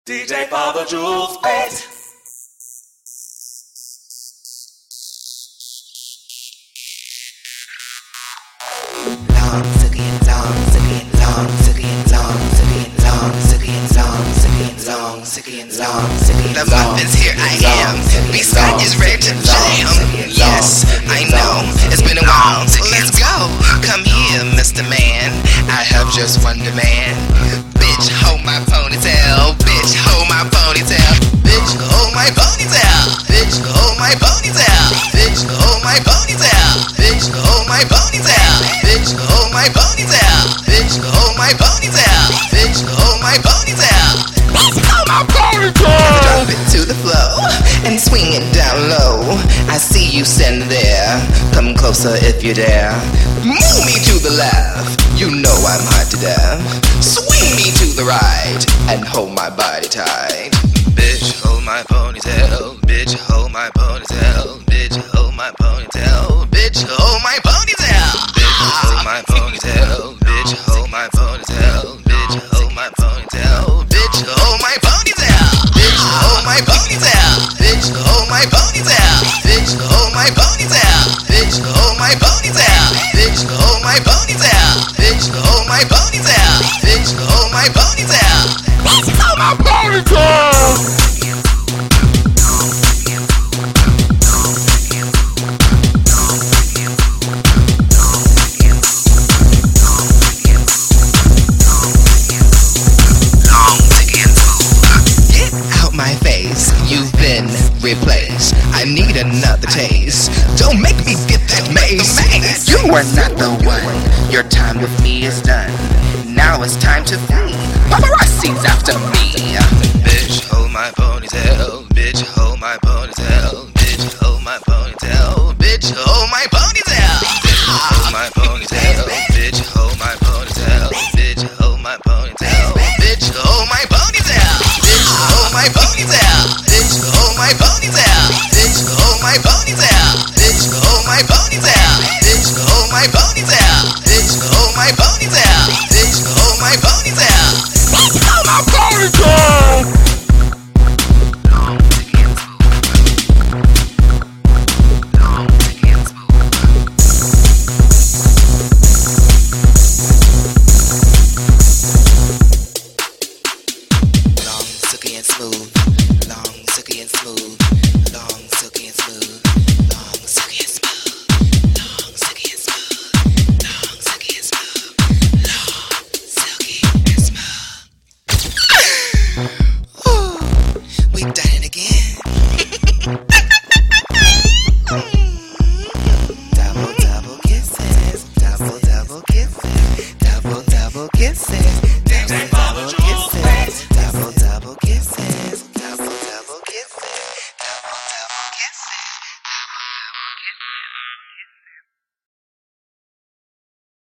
DJ Father Jules Beat. Long, sucking, long, sucking, long, sucking, long, sucking, long, sucking, long, sucking, long, sucking, long, sucking. The muffins, here I am. B-Side is ready to jam. Yes, I know. It's been a while. Let's go. Come here, Mr. Man. I have just one demand. Bitch, hold my ponytail. Bitch, hold my ponytail. Bitch, hold my ponytail. Bitch, hold my ponytail. Bitch, hold my ponytail. Bitch, hold my ponytail. Bitch, hold my ponytail. Bitch, hold my ponytail. Bitch, hold my ponytail. Bitch, hold my ponytail. Drop it to the floor and swing it down low. I see you standing there. Come closer if you dare. Move me to the left. You know I'm hot to death. Swing me to the right and hold my body tight. Bitch, hold my ponytail. Bitch, hold my ponytail. Bitch, hold my ponytail. Bitch, hold my ponytail. Bitch, hold my ponytail. Bitch, hold my ponytail. Bitch, hold my ponytail. Bitch, hold my ponytail. Bitch, hold my ponytail. Bitch, hold my ponytail. Bitch, hold my ponytail. Bitch, hold my ponytail. Bitch, hold my ponytail. Bitch, hold my ponytail. Bitch, hold my ponytail. Bitch, hold my ponytail. My face, you've been replaced. I need another taste. Don't make me get that mace. You are not the one. Your time with me is done. Now it's time to flee. Paparazzi's after me. Bitch, hold my ponytail. Bitch, hold my ponytail. Bitch, hold my ponytail. Bitch, hold my ponytail. Bitch, hold my ponytail. Bitch, hold my ponytail. Bitch, hold my ponytail. Bitch, hold my ponytail. Hold my ponytail, bitch, hold my ponytail, bitch, hold my ponytail, bitch, hold my ponytail, bitch, hold my ponytail, bitch, hold my ponytail, bitch, hold my ponytail, bitch, hold my ponytail. Smooth, long, silky and smooth, long, silky and smooth, long, silky and smooth, long, silky and smooth, long, silky and smooth, long, silky and smooth. Ooh, we've done it again. Double, double kisses, double, double kisses, double, double kisses, double, double kisses.